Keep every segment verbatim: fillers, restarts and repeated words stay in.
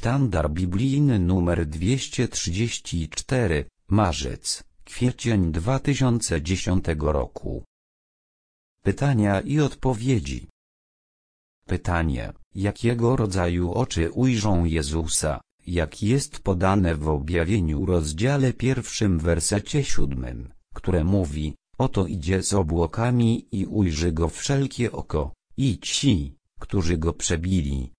sztandar biblijny numer dwieście trzydzieści cztery, marzec, kwiecień dwa tysiące dziesiątego roku. Pytania i odpowiedzi. Pytanie: jakiego rodzaju oczy ujrzą Jezusa, jak jest podane w objawieniu rozdziale pierwszym wersecie siódmym, które mówi: oto idzie z obłokami i ujrzy go wszelkie oko, i ci, którzy go przebili.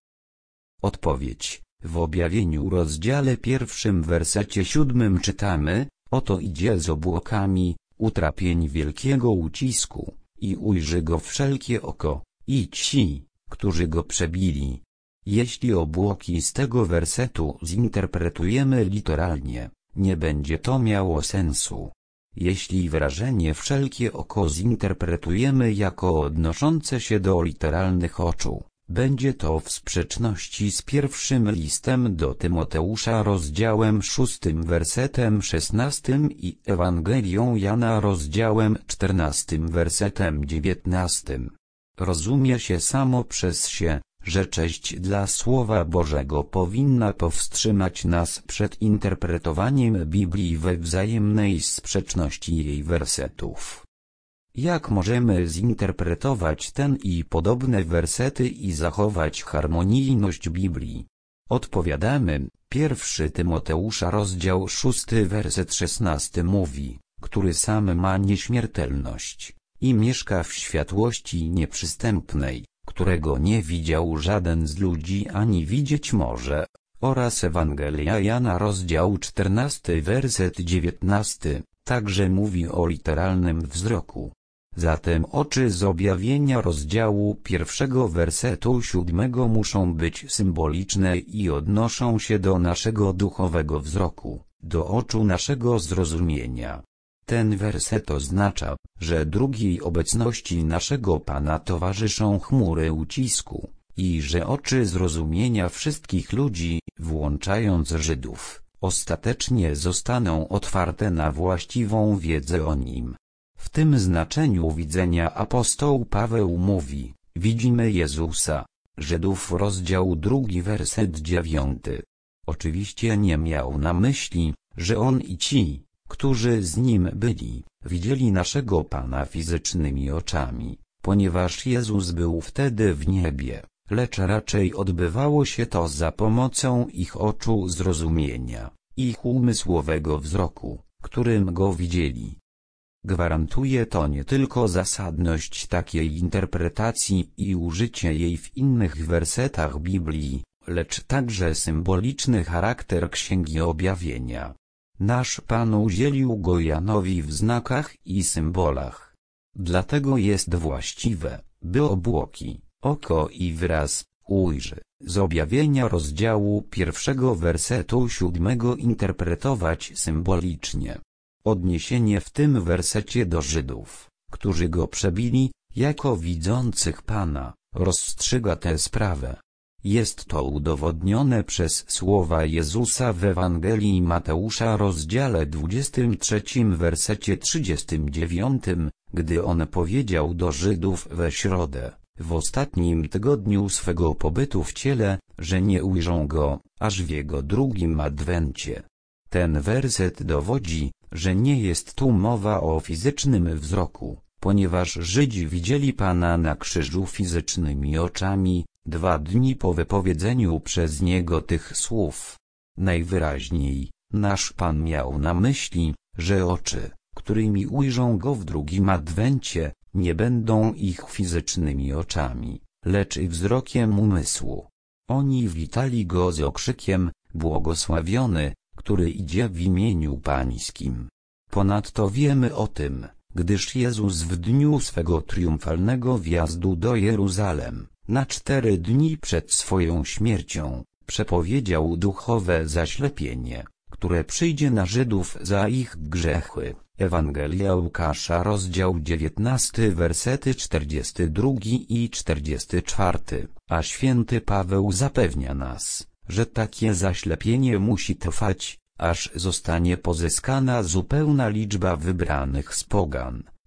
Odpowiedź: w objawieniu rozdziale pierwszym wersecie siódmym czytamy: oto idzie z obłokami, utrapień wielkiego ucisku, i ujrzy go wszelkie oko, i ci, którzy go przebili. Jeśli obłoki z tego wersetu zinterpretujemy literalnie, nie będzie to miało sensu. Jeśli wyrażenie wszelkie oko zinterpretujemy jako odnoszące się do literalnych oczu, będzie to w sprzeczności z pierwszym listem do Tymoteusza rozdziałem szóstym wersetem szesnastym i Ewangelią Jana rozdziałem czternastym wersetem dziewiętnastym. Rozumie się samo przez się, że cześć dla Słowa Bożego powinna powstrzymać nas przed interpretowaniem Biblii we wzajemnej sprzeczności jej wersetów. Jak możemy zinterpretować ten i podobne wersety i zachować harmonijność Biblii? Odpowiadamy: pierwszy Tymoteusza rozdział szósty werset szesnasty mówi, który sam ma nieśmiertelność i mieszka w światłości nieprzystępnej, którego nie widział żaden z ludzi ani widzieć może, oraz Ewangelia Jana rozdział czternasty werset dziewiętnasty, także mówi o literalnym wzroku. Zatem oczy z objawienia rozdziału pierwszego wersetu siódmego muszą być symboliczne i odnoszą się do naszego duchowego wzroku, do oczu naszego zrozumienia. Ten werset oznacza, że drugiej obecności naszego Pana towarzyszą chmury ucisku, i że oczy zrozumienia wszystkich ludzi, włączając Żydów, ostatecznie zostaną otwarte na właściwą wiedzę o Nim. W tym znaczeniu widzenia apostoł Paweł mówi: widzimy Jezusa. Żydów rozdział drugi werset dziewiąty. Oczywiście nie miał na myśli, że on i ci, którzy z nim byli, widzieli naszego Pana fizycznymi oczami, ponieważ Jezus był wtedy w niebie, lecz raczej odbywało się to za pomocą ich oczu zrozumienia, ich umysłowego wzroku, którym go widzieli. Gwarantuje to nie tylko zasadność takiej interpretacji i użycie jej w innych wersetach Biblii, lecz także symboliczny charakter Księgi Objawienia. Nasz Pan udzielił go Janowi w znakach i symbolach. Dlatego jest właściwe, by obłoki, oko i wyraz ujrzy z objawienia rozdziału pierwszego wersetu siódmego interpretować symbolicznie. Odniesienie w tym wersecie do Żydów, którzy go przebili, jako widzących Pana, rozstrzyga tę sprawę. Jest to udowodnione przez słowa Jezusa w Ewangelii Mateusza rozdziale dwudziestym trzecim wersecie trzydziestym dziewiątym, gdy on powiedział do Żydów we środę, w ostatnim tygodniu swego pobytu w ciele, że nie ujrzą go, aż w jego drugim adwencie. Ten werset dowodzi, że nie jest tu mowa o fizycznym wzroku, ponieważ Żydzi widzieli Pana na krzyżu fizycznymi oczami, dwa dni po wypowiedzeniu przez Niego tych słów. Najwyraźniej, nasz Pan miał na myśli, że oczy, którymi ujrzą Go w drugim adwencie, nie będą ich fizycznymi oczami, lecz i wzrokiem umysłu. Oni witali Go z okrzykiem: błogosławiony, który idzie w imieniu Pańskim. Ponadto wiemy o tym, gdyż Jezus w dniu swego triumfalnego wjazdu do Jeruzalem, na cztery dni przed swoją śmiercią, przepowiedział duchowe zaślepienie, które przyjdzie na Żydów za ich grzechy. Ewangelia Łukasza rozdział dziewiętnasty wersety czterdziesty drugi i czterdziesty czwarty, a święty Paweł zapewnia nas, że takie zaślepienie musi trwać, aż zostanie pozyskana zupełna liczba wybranych z pogan,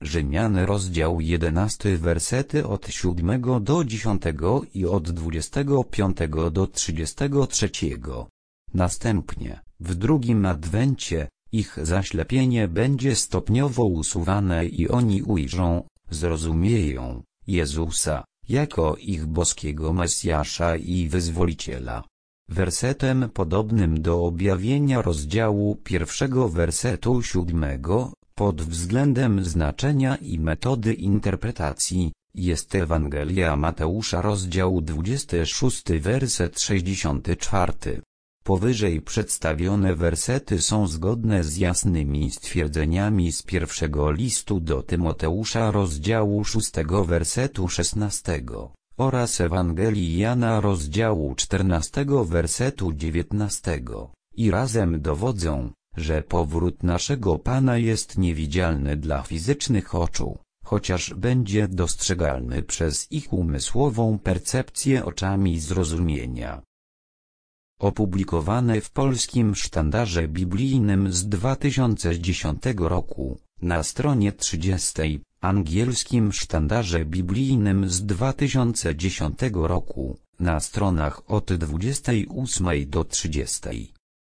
Rzymian rozdział jedenasty wersety od siódmego do dziesiątego i od dwudziestego piątego do trzydziestego trzeciego. Następnie, w drugim adwencie, ich zaślepienie będzie stopniowo usuwane i oni ujrzą, zrozumieją, Jezusa, jako ich boskiego Mesjasza i Wyzwoliciela. Wersetem podobnym do objawienia rozdziału pierwszego wersetu siódmego, pod względem znaczenia i metody interpretacji, jest Ewangelia Mateusza rozdział dwudziesty szósty werset sześćdziesiąty czwarty. Powyżej przedstawione wersety są zgodne z jasnymi stwierdzeniami z pierwszego listu do Tymoteusza rozdziału szóstego wersetu szesnastego oraz Ewangelii Jana rozdziału czternastego wersetu dziewiętnastego i razem dowodzą, że powrót naszego Pana jest niewidzialny dla fizycznych oczu, chociaż będzie dostrzegalny przez ich umysłową percepcję oczami zrozumienia. Opublikowane w Polskim Sztandarze Biblijnym z dwa tysiące dziesiątego roku, na stronie trzydziestej, Angielskim Sztandarze Biblijnym z dwa tysiące dziesiątego roku, na stronach od dwudziestej ósmej do trzydziestej.